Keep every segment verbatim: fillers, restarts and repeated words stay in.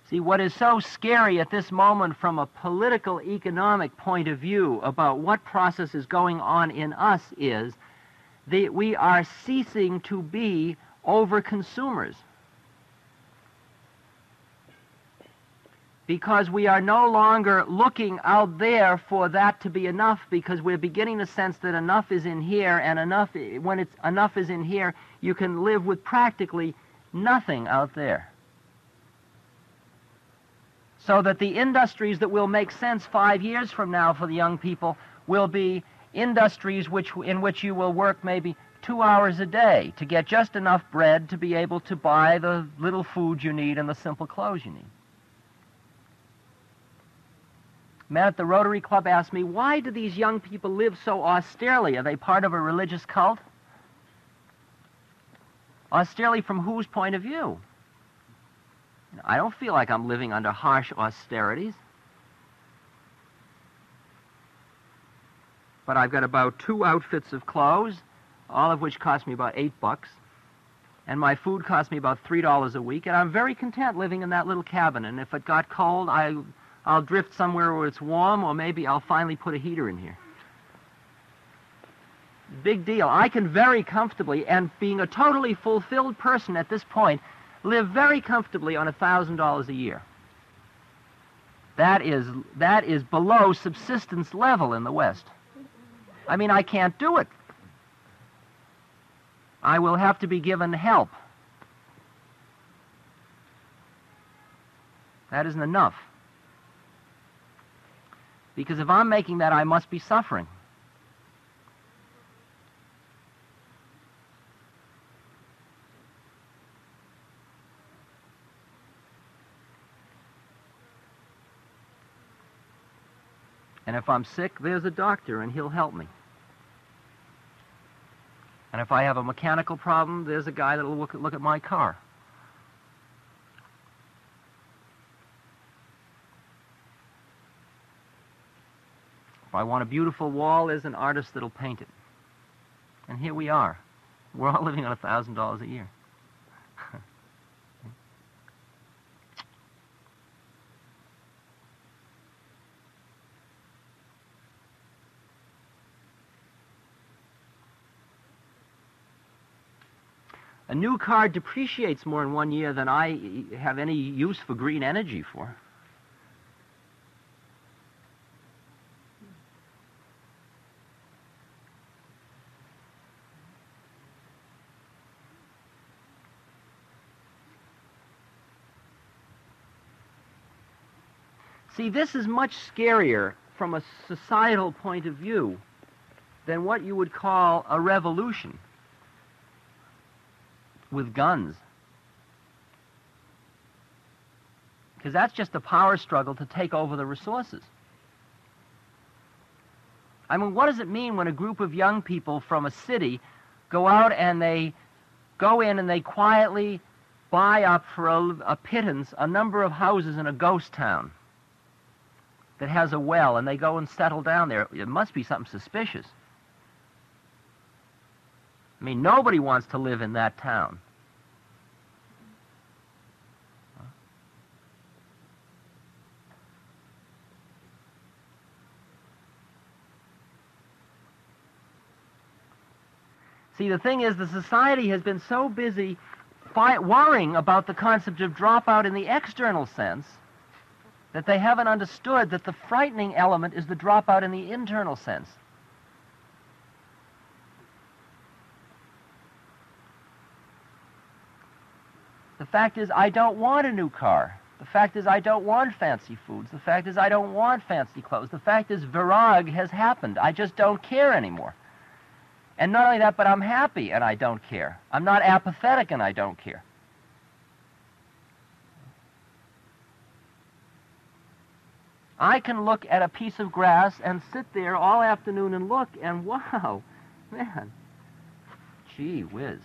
See, what is so scary at this moment from a political economic point of view about what process is going on in us is that we are ceasing to be over-consumers. Because we are no longer looking out there for that to be enough, because we're beginning to sense that enough is in here, and enough, when it's enough is in here, you can live with practically nothing out there. So that the industries that will make sense five years from now for the young people will be industries which, in which you will work maybe two hours a day to get just enough bread to be able to buy the little food you need and the simple clothes you need. Men at the Rotary Club asked me, why do these young people live so austerely? Are they part of a religious cult? Austerely from whose point of view? I don't feel like I'm living under harsh austerities. But I've got about two outfits of clothes, all of which cost me about eight bucks. And my food cost me about three dollars a week, and I'm very content living in that little cabin. And if it got cold, I... I'll drift somewhere where it's warm, or maybe I'll finally put a heater in here. Big deal. I can very comfortably, and being a totally fulfilled person at this point, live very comfortably on one thousand dollars a year. That is, that is below subsistence level in the West. I mean, I can't do it. I will have to be given help. That isn't enough. Because if I'm making that, I must be suffering. And if I'm sick, there's a doctor, and he'll help me. And if I have a mechanical problem, there's a guy that'll look at, look at my car. If I want a beautiful wall, there's an artist that'll paint it. And here we are. We're all living on one thousand dollars a year. A new car depreciates more in one year than I have any use for green energy for. See, this is much scarier from a societal point of view than what you would call a revolution with guns. Because that's just a power struggle to take over the resources. I mean, what does it mean when a group of young people from a city go out and they go in and they quietly buy up for a, a pittance a number of houses in a ghost town that has a well, and they go and settle down there? It must be something suspicious. I mean, nobody wants to live in that town. See, the thing is, the society has been so busy fi- worrying about the concept of dropout in the external sense that they haven't understood that the frightening element is the dropout in the internal sense. The fact is, I don't want a new car. The fact is, I don't want fancy foods. The fact is, I don't want fancy clothes. The fact is, virag has happened. I just don't care anymore. And not only that, but I'm happy and I don't care. I'm not apathetic and I don't care. I can look at a piece of grass and sit there all afternoon and look, and wow, man, gee whiz.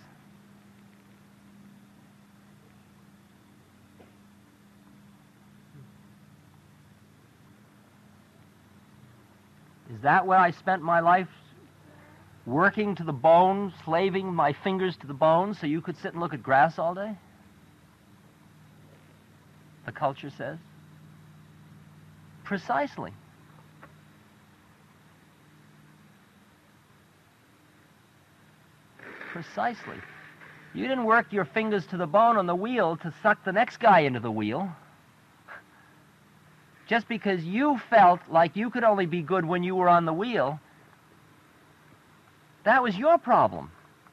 Is that what I spent my life working to the bone, slaving my fingers to the bone so you could sit and look at grass all day? the culture says? Precisely. Precisely. You didn't work your fingers to the bone on the wheel to suck the next guy into the wheel. Just because you felt like you could only be good when you were on the wheel, that was your problem.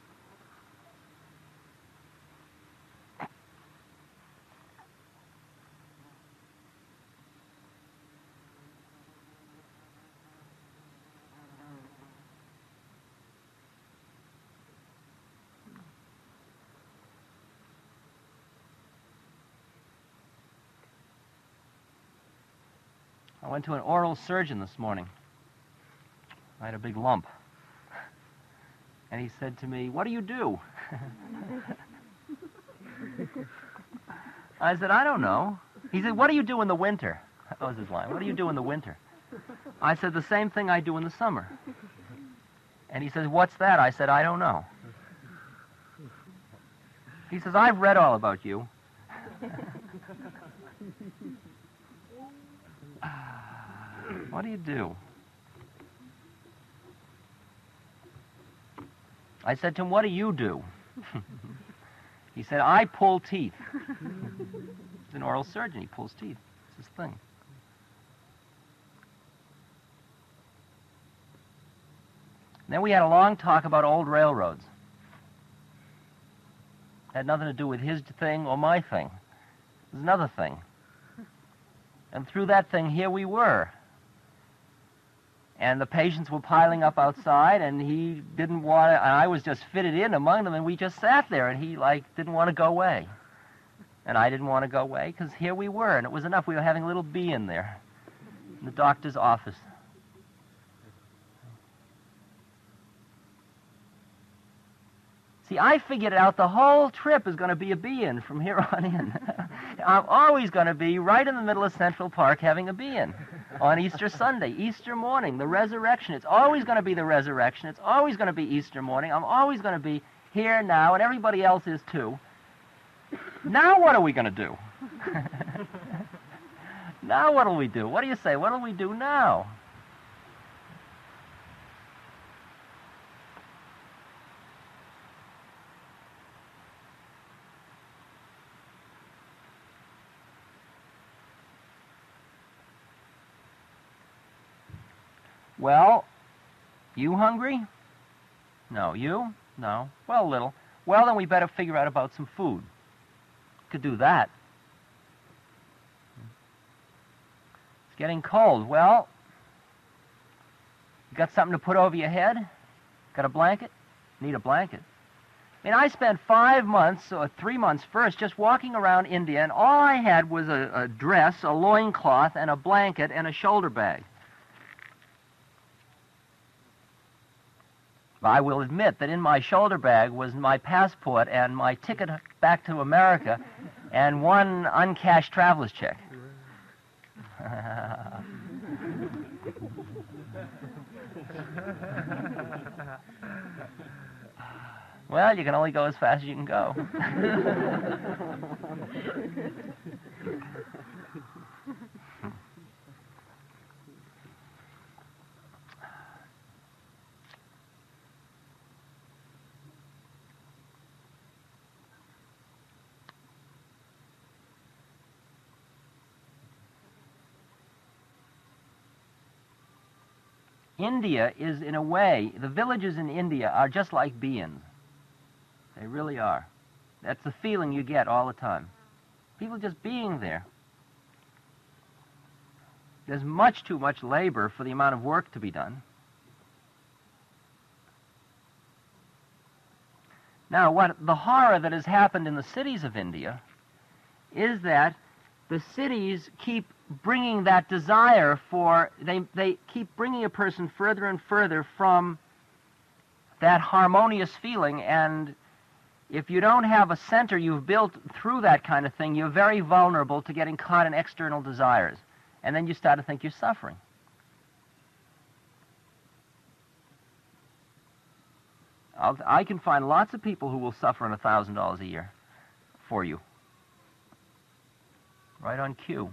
I went to an oral surgeon this morning. I had a big lump. And he said to me, "What do you do?" I said, "I don't know." He said, "What do you do in the winter?" That was his line. "What do you do in the winter?" I said, "The same thing I do in the summer." And he says, "What's that?" I said, "I don't know." He says, "I've read all about you." What do you do? I said to him, "What do you do?" He said, "I pull teeth." He's an oral surgeon. He pulls teeth. It's his thing. Then we had a long talk about old railroads. Had nothing to do with his thing or my thing. It was another thing. And through that thing, here we were. And the patients were piling up outside, and he didn't want to, and I was just fitted in among them, and we just sat there, and he, like, didn't want to go away. And I didn't want to go away, because here we were, and it was enough. We were having a little bee in there, in the doctor's office. See, I figured out the whole trip is going to be a bee-in from here on in. I'm always going to be right in the middle of Central Park having a bee-in on Easter Sunday, Easter morning, the resurrection. It's always going to be the resurrection. It's always going to be Easter morning. I'm always going to be here now, and everybody else is too. Now what are we going to do? Now what will we do? What do you say? What will we do now? Well, you hungry? No. You? No. Well, a little. Well, then we better figure out about some food. Could do that. It's getting cold. Well, you got something to put over your head? Got a blanket? Need a blanket. I mean, I spent five months, or three months first, just walking around India, and all I had was a, a dress, a loincloth, and a blanket, and a shoulder bag. I will admit that in my shoulder bag was my passport and my ticket back to America and one uncashed traveler's check. Well, you can only go as fast as you can go. India is, in a way, the villages in India are just like bee-ins. They really are. That's the feeling you get all the time. People just being there. There's much too much labor for the amount of work to be done. Now, what the horror that has happened in the cities of India is that the cities keep bringing that desire for, they, they keep bringing a person further and further from that harmonious feeling, and if you don't have a center you've built through that kind of thing, you're very vulnerable to getting caught in external desires, and then you start to think you're suffering. I'll, I can find lots of people who will suffer on a thousand dollars a year for you. right on cue.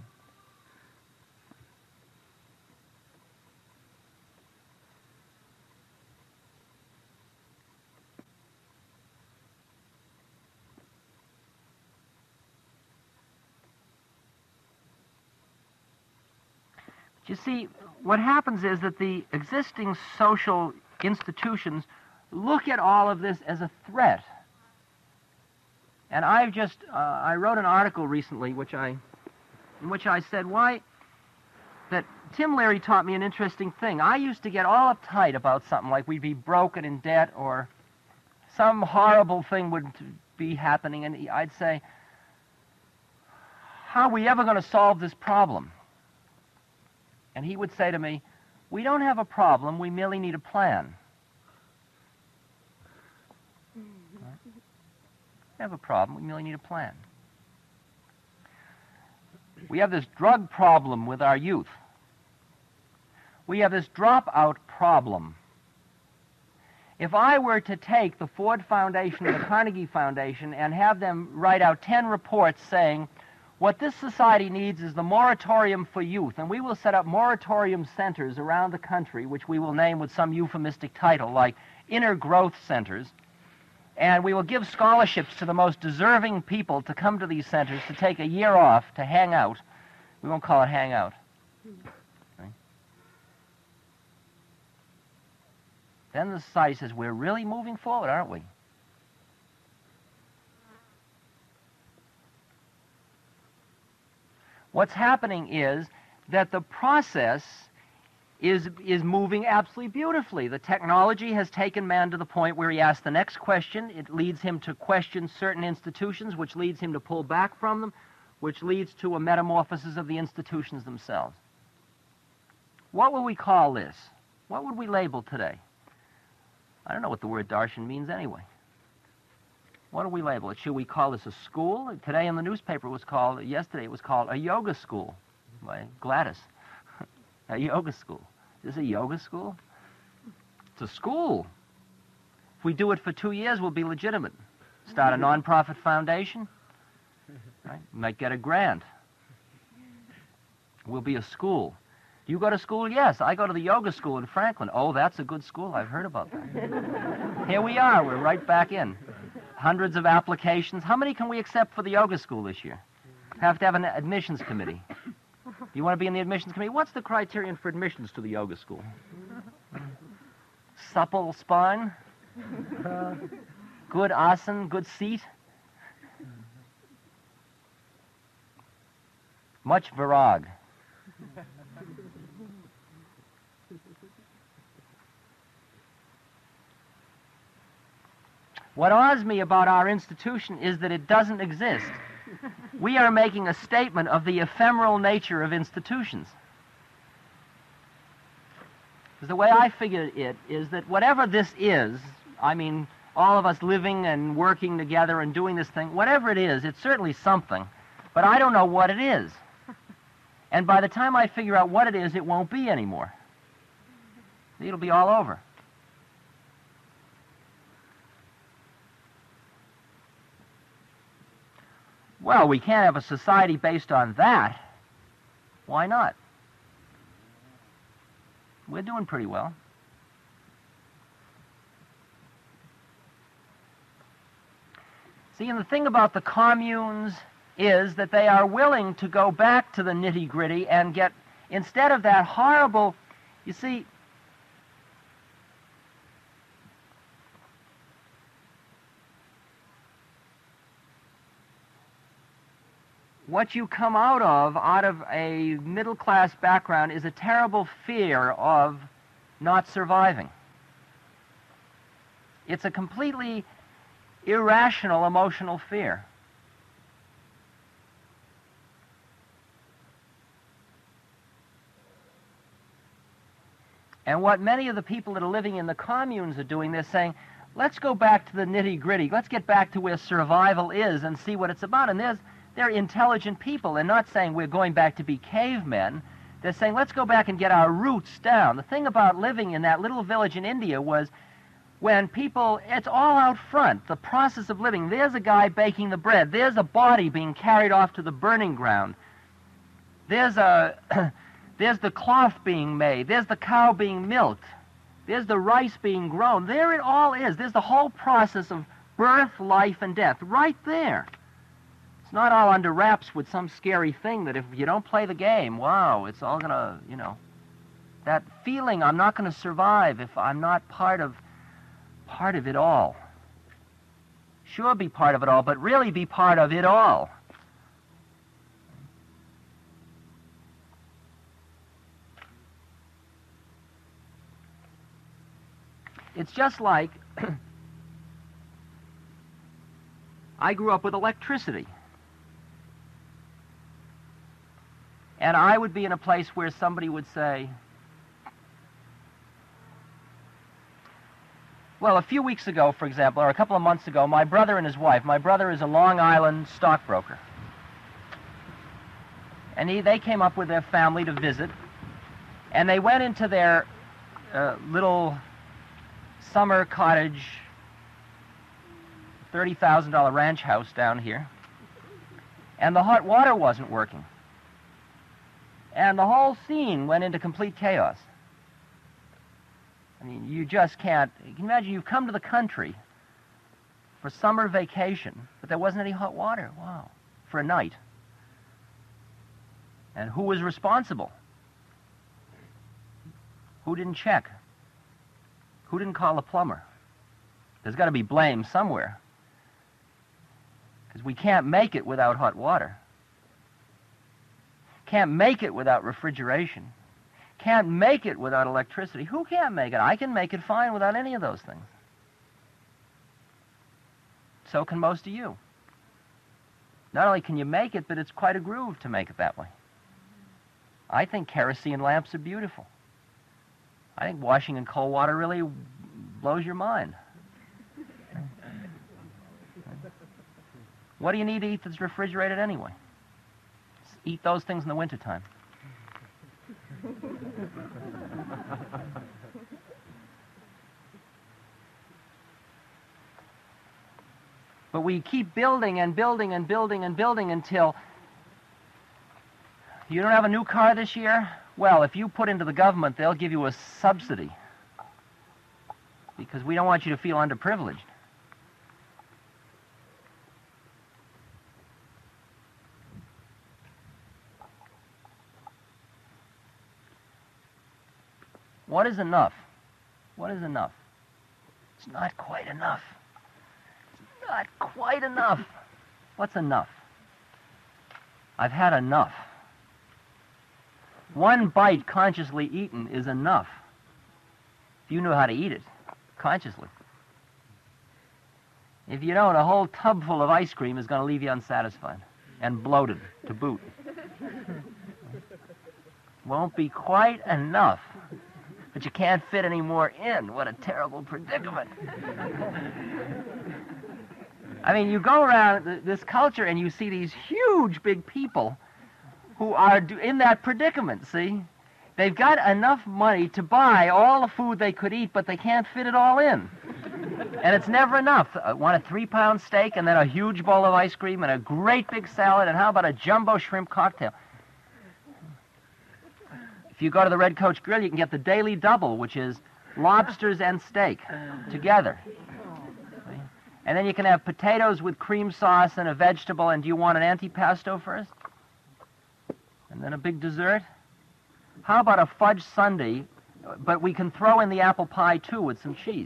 You see, what happens is that the existing social institutions look at all of this as a threat. And I've just, uh, I wrote an article recently which I, in which I said why, that Tim Leary taught me an interesting thing. I used to get all uptight about something like we'd be broken in debt or some horrible thing would be happening, and I'd say, how are we ever going to solve this problem? And he would say to me, we don't have a problem, we merely need a plan. Right? We have a problem, we merely need a plan. We have this drug problem with our youth. We have this dropout problem. If I were to take the Ford Foundation and the Carnegie Foundation and have them write out ten reports saying, what this society needs is the moratorium for youth, and we will set up moratorium centers around the country, which we will name with some euphemistic title like inner growth centers, and we will give scholarships to the most deserving people to come to these centers to take a year off to hang out. We won't call it hang out. Right? Then the society says, we're really moving forward, aren't we? What's happening is that the process is, is moving absolutely beautifully. The technology has taken man to the point where he asks the next question. It leads him to question certain institutions, which leads him to pull back from them, which leads to a metamorphosis of the institutions themselves. What will we call this? What would we label today? I don't know what the word darshan means anyway. What do we label it? Should we call this a school? Today in the newspaper it was called, yesterday it was called a yoga school by Gladys. A yoga school. Is this a yoga school? It's a school. If we do it for two years, we'll be legitimate. Start a non-profit foundation. Right? Might get a grant. We'll be a school. Do you go to school? Yes, I go to the yoga school in Franklin. Oh, that's a good school. I've heard about that. Here we are. We're right back in. Hundreds of applications. How many can we accept for the yoga school this year? Have to have an admissions committee. Do you want to be in the admissions committee? What's the criterion for admissions to the yoga school? Supple spine? Good asana? Good seat? Much virag. What awes me about our institution is that it doesn't exist. We are making a statement of the ephemeral nature of institutions. Because the way I figure it is that whatever this is, I mean, all of us living and working together and doing this thing, whatever it is, it's certainly something, but I don't know what it is. And by the time I figure out what it is, it won't be anymore. It'll be all over. Well, we can't have a society based on that. Why not? We're doing pretty well. See, and the thing about the communes is that they are willing to go back to the nitty-gritty and get, instead of that horrible, you see, what you come out of, out of a middle-class background, is a terrible fear of not surviving. It's a completely irrational emotional fear. And what many of the people that are living in the communes are doing, they're saying, let's go back to the nitty-gritty. Let's get back to where survival is and see what it's about. And there's They're intelligent people. They're not saying we're going back to be cavemen. They're saying, let's go back and get our roots down. The thing about living in that little village in India was when people, it's all out front, the process of living. There's a guy baking the bread. There's a body being carried off to the burning ground. There's a, there's the cloth being made. There's the cow being milked. There's the rice being grown. There it all is. There's the whole process of birth, life, and death right there. It's not all under wraps with some scary thing that if you don't play the game, wow, it's all going to, you know, that feeling I'm not going to survive if I'm not part of, part of it all. Sure, be part of it all, but really be part of it all. It's just like I grew up with electricity. And I would be in a place where somebody would say, well, a few weeks ago, for example, or a couple of months ago, my brother and his wife, my brother is a Long Island stockbroker. And he, they came up with their family to visit, and they went into their uh, little summer cottage, thirty thousand dollar ranch house down here, and the hot water wasn't working. And the whole scene went into complete chaos. I mean, you just can't, you can imagine you've come to the country for summer vacation, but there wasn't any hot water, wow, for a night. And who was responsible? Who didn't check? Who didn't call a plumber? There's got to be blame somewhere. Because we can't make it without hot water. Can't make it without refrigeration. Can't make it without electricity. Who can't make it? I can make it fine without any of those things. So can most of you. Not only can you make it, but it's quite a groove to make it that way. I think kerosene lamps are beautiful. I think washing in cold water really blows your mind. What do you need to eat that's refrigerated anyway? Eat those things in the wintertime. But we keep building and building and building and building until you don't have a new car this year? Well, if you put into the government, they'll give you a subsidy because we don't want you to feel underprivileged. What is enough? What is enough? It's not quite enough. It's not quite enough. What's enough? I've had enough. One bite consciously eaten is enough. If you know how to eat it consciously. If you don't, a whole tub full of ice cream is going to leave you unsatisfied and bloated to boot. Won't be quite enough. But you can't fit any more in. What a terrible predicament. I mean, you go around th this culture and you see these huge big people who are do in that predicament, see? They've got enough money to buy all the food they could eat, but they can't fit it all in. And it's never enough. I want a three-pound steak and then a huge bowl of ice cream and a great big salad, and how about a jumbo shrimp cocktail? If you go to the Red Coach Grill, you can get the daily double, which is lobsters and steak together. And then you can have potatoes with cream sauce and a vegetable, and do you want an antipasto first? And then a big dessert? How about a fudge sundae, but we can throw in the apple pie, too, with some cheese.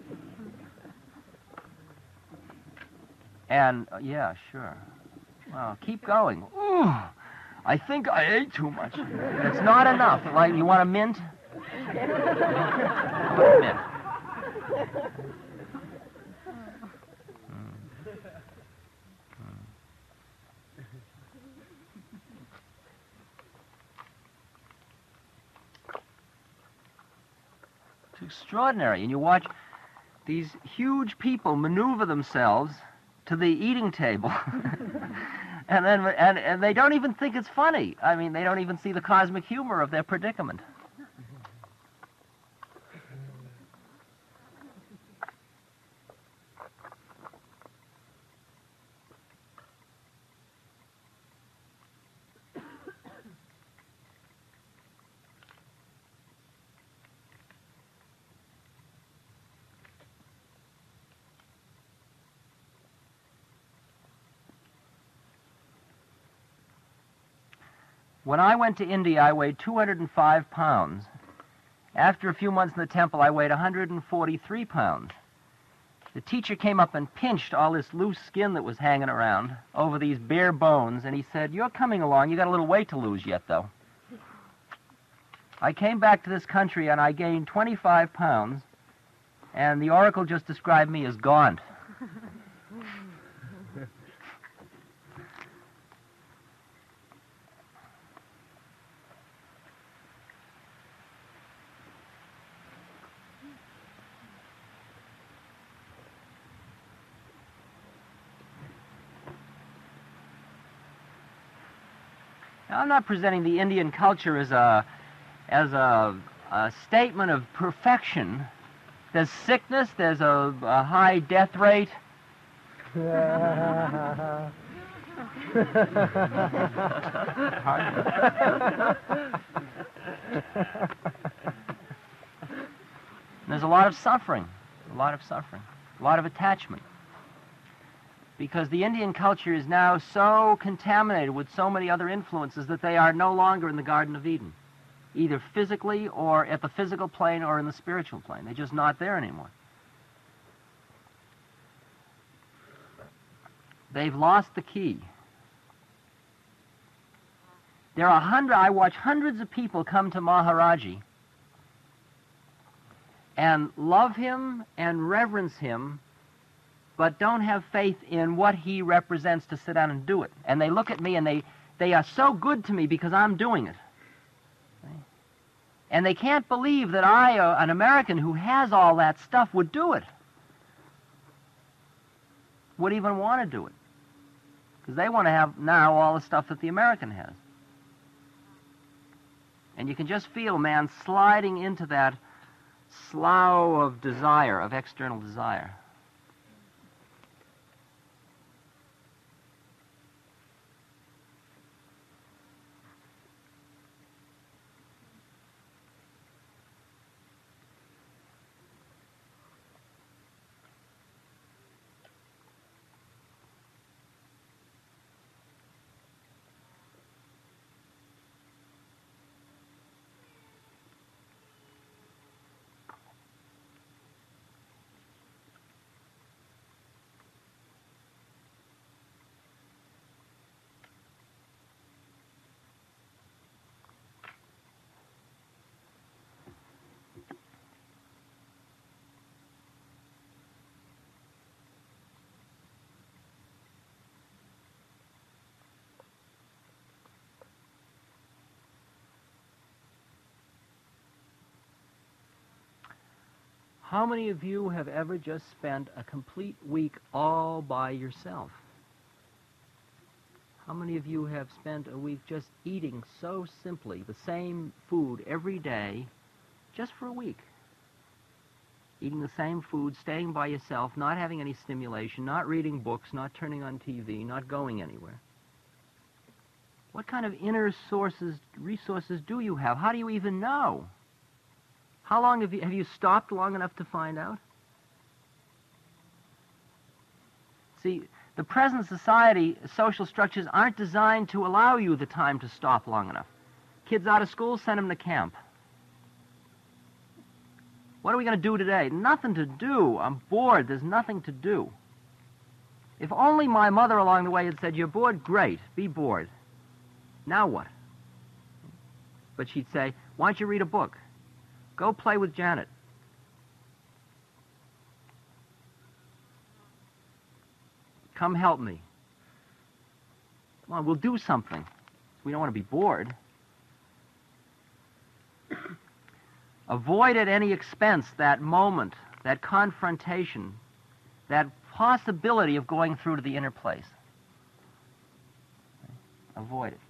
And, uh, yeah, sure. Well, keep going. Ooh. I think I ate too much. It's not enough. Like, you want a mint? A mint. Mm. Mm. It's extraordinary. And you watch these huge people maneuver themselves to the eating table. And then, and, and they don't even think it's funny. I mean, they don't even see the cosmic humor of their predicament. When I went to India, I weighed two hundred five pounds. After a few months in the temple, I weighed one hundred forty-three pounds. The teacher came up and pinched all this loose skin that was hanging around over these bare bones, and he said, "You're coming along. You got a little weight to lose yet, though." I came back to this country, and I gained twenty-five pounds, and the oracle just described me as gaunt. Now, I'm not presenting the Indian culture as a as a, a statement of perfection. There's sickness, there's a, a high death rate. There's a lot of suffering, a lot of suffering, a lot of attachment. Because the Indian culture is now so contaminated with so many other influences that they are no longer in the Garden of Eden, either physically or at the physical plane or in the spiritual plane. They're just not there anymore. They've lost the key. There are hundred, I watch hundreds of people come to Maharaji and love him and reverence him, but don't have faith in what he represents to sit down and do it. And they look at me and they, they are so good to me because I'm doing it. And they can't believe that I, uh, an American who has all that stuff, would do it. Would even want to do it. Because they want to have now all the stuff that the American has. And you can just feel man sliding into that slough of desire, of external desire. How many of you have ever just spent a complete week all by yourself? How many of you have spent a week just eating so simply the same food every day, just for a week? Eating the same food, staying by yourself, not having any stimulation, not reading books, not turning on T V, not going anywhere. What kind of inner sources, resources do you have? How do you even know? How long have you, have you stopped long enough to find out? See, the present society, social structures aren't designed to allow you the time to stop long enough. Kids out of school, send them to camp. What are we going to do today? Nothing to do. I'm bored. There's nothing to do. If only my mother along the way had said, "You're bored? Great. Be bored. Now what?" But she'd say, "Why don't you read a book? Go play with Janet. Come help me. Come on, we'll do something. We don't want to be bored." Avoid at any expense that moment, that confrontation, that possibility of going through to the inner place. Avoid it.